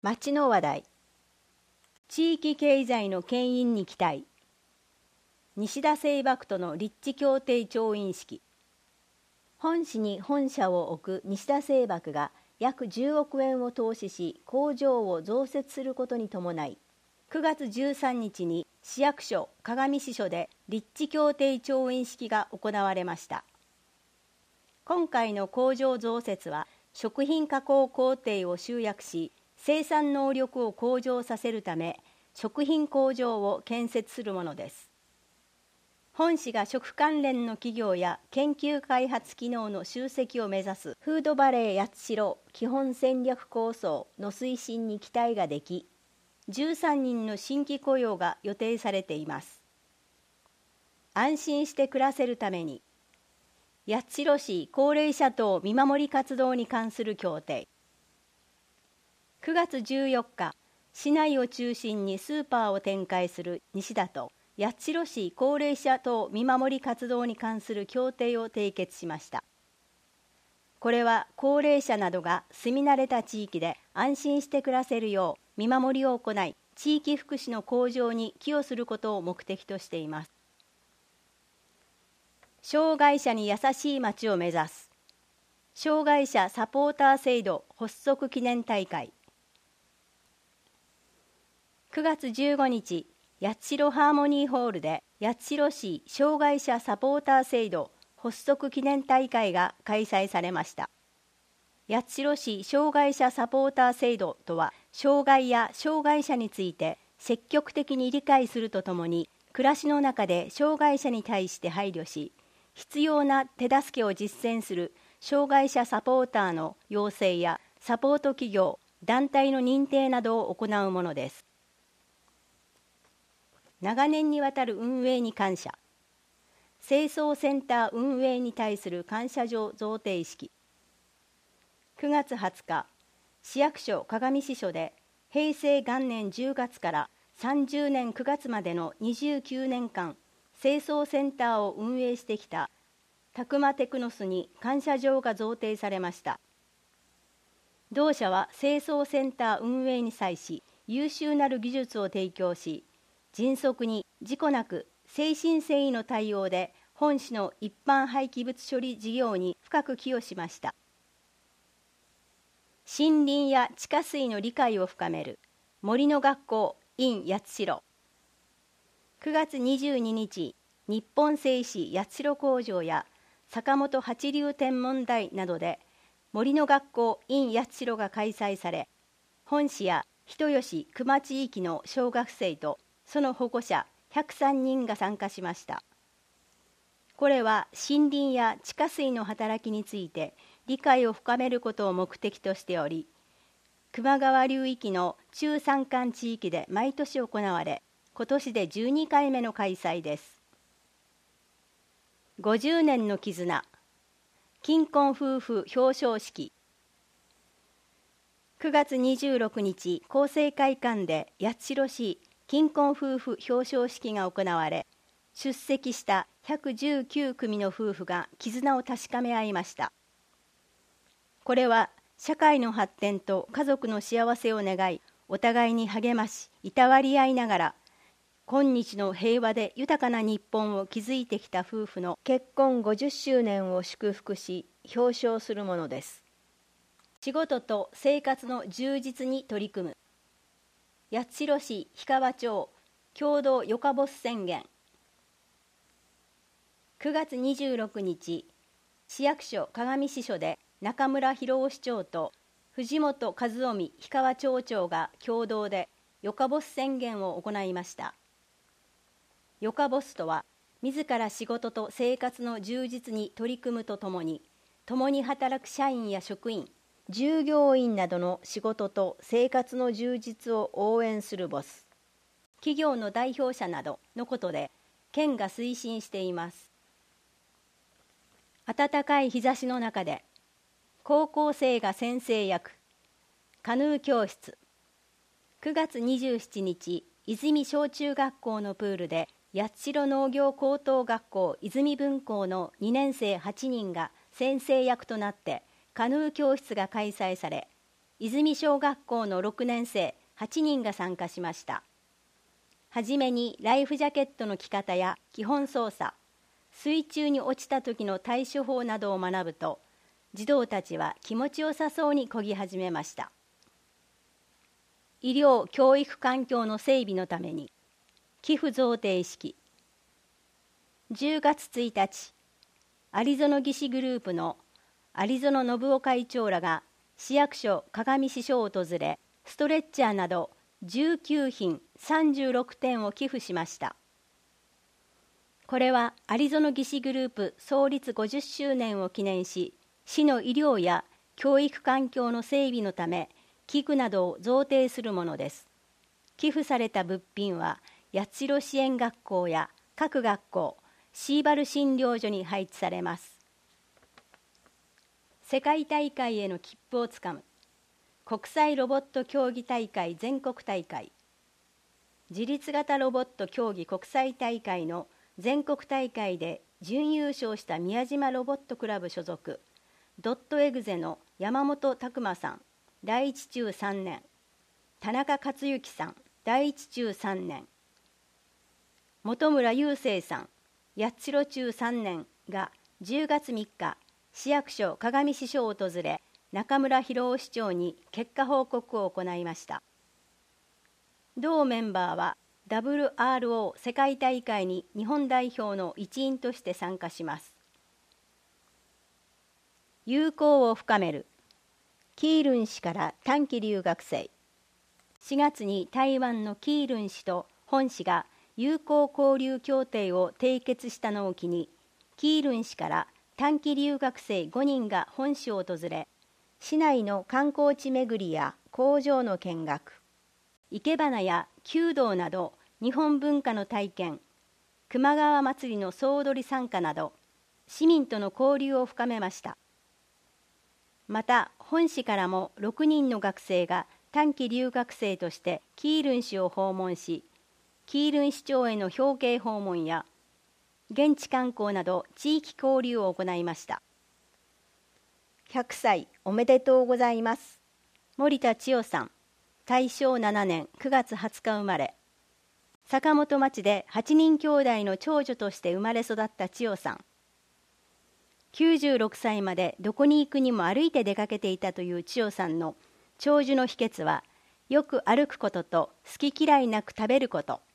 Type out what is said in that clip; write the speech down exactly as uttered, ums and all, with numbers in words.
町の話題。地域経済の牽引に期待。西田製箔との立地協定調印式。本市に本社を置く西田製箔が約じゅうおくえんを投資し、工場を増設することに伴い、くがつじゅうさんにちに市役所鏡支所で立地協定調印式が行われました。今回の工場増設は、食品加工工程を集約し、生産能力を向上させるため、食品工場を建設するものです。本市が食関連の企業や研究開発機能の集積を目指すフードバレー八代基本戦略構想の推進に期待ができ、じゅうさんにんの新規雇用が予定されています。安心して暮らせるために、八代市高齢者等見守り活動に関する協定。くがつじゅうよっか、市内を中心にスーパーを展開する西田と八代市高齢者等見守り活動に関する協定を締結しました。これは高齢者などが住み慣れた地域で安心して暮らせるよう見守りを行い、地域福祉の向上に寄与することを目的としています。障害者に優しい街を目指す。障害者サポーター制度発足記念大会。くがつじゅうごにち、八代ハーモニーホールで八代市障害者サポーター制度発足記念大会が開催されました。八代市障害者サポーター制度とは、障害や障害者について積極的に理解するとともに、暮らしの中で障害者に対して配慮し、必要な手助けを実践する障害者サポーターの養成やサポート企業、団体の認定などを行うものです。長年にわたる運営に感謝。清掃センター運営に対する感謝状贈呈式。くがつはつか、市役所鏡支所で平成元年じゅうがつからさんじゅうねんくがつまでのにじゅうきゅうねんかん、清掃センターを運営してきたタクマテクノスに感謝状が贈呈されました。同社は清掃センター運営に際し、優秀なる技術を提供し、迅速に事故なく誠心誠意の対応で本市の一般廃棄物処理事業に深く寄与しました。森林や地下水の理解を深める森の学校 in 八代。くがつにじゅうににち、日本製紙八代工場や坂本八流天文台などで森の学校 in 八代が開催され、本市や人吉球磨地域の小学生とその保護者ひゃくさんにんが参加しました。これは森林や地下水の働きについて理解を深めることを目的としており、球磨川流域の中山間地域で毎年行われ、今年でじゅうにかいめの開催です。ごじゅうねんの絆。金婚夫婦表彰式。くがつにじゅうろくにち、厚生会館で八代市金婚夫婦表彰式が行われ、出席したひゃくじゅうきゅうくみの夫婦が絆を確かめ合いました。これは社会の発展と家族の幸せを願い、お互いに励まし、いたわり合いながら、今日の平和で豊かな日本を築いてきた夫婦の結婚ごじゅっしゅうねんを祝福し、表彰するものです。仕事と生活の充実に取り組む。八代市氷川町共同よかボス宣言。くがつにじゅうろくにち、市役所鏡支所で中村博夫市長と藤本和臣氷川町長が共同でよかボス宣言を行いました。よかボスとは、自ら仕事と生活の充実に取り組むとともに、共に働く社員や職員、従業員などの仕事と生活の充実を応援するボス。企業の代表者などのことで、県が推進しています。暖かい日差しの中で、高校生が先生役、カヌー教室。くがつにじゅうしちにち、泉小中学校のプールで、八代農業高等学校泉分校のにねんせいはちにんが先生役となってカヌー教室が開催され、 泉小学校のろくねん生はちにんが参加しました。はじめにライフジャケットの着方や基本操作、水中に落ちた時の対処法などを学ぶと、児童たちは気持ちよさそうに漕ぎ始めました。医療・教育環境の整備のために寄付贈呈式。じゅうがつついたち、有園技師グループの有園信夫会長らが市役所鏡支所を訪れ、ストレッチャーなどじゅうきゅうひんさんじゅうろくてんを寄付しました。これは有園技師グループ創立ごじゅっしゅうねんを記念し、市の医療や教育環境の整備のため器具などを贈呈するものです。寄付された物品は八代支援学校や各学校、シーバル診療所に配置されます。世界大会への切符をつかむ国際ロボット競技大会全国大会。自立型ロボット競技国際大会の全国大会で準優勝した宮島ロボットクラブ所属ドットエグゼの山本拓馬さんだいいち中さんねん、田中克之さんだいいち中さんねん、本村雄生さん八代中さんねんがじゅうがつみっか市役所鏡支所を訪れ、中村博夫市長に結果報告を行いました。同メンバーは ダブリューアールオー 世界大会に日本代表の一員として参加します。友好を深めるキールン市から短期留学生。しがつに台湾のキールン市と本市が友好交流協定を締結したのを機に、キールン市から短期留学生ごにんが本市を訪れ、市内の観光地巡りや工場の見学、生け花や弓道など日本文化の体験、球磨川祭りの総踊り参加など市民との交流を深めました。また本市からもろくにんの学生が短期留学生としてキールン市を訪問し、キールン市長への表敬訪問や現地観光など地域交流を行いました。ひゃくさいおめでとうございます。森田千代さん、たいしょうななねんくがつはつか生まれ。坂本町ではちにん兄弟の長女として生まれ育った千代さん。きゅうじゅうろくさいまでどこに行くにも歩いて出かけていたという千代さんの長寿の秘訣は、よく歩くことと好き嫌いなく食べること。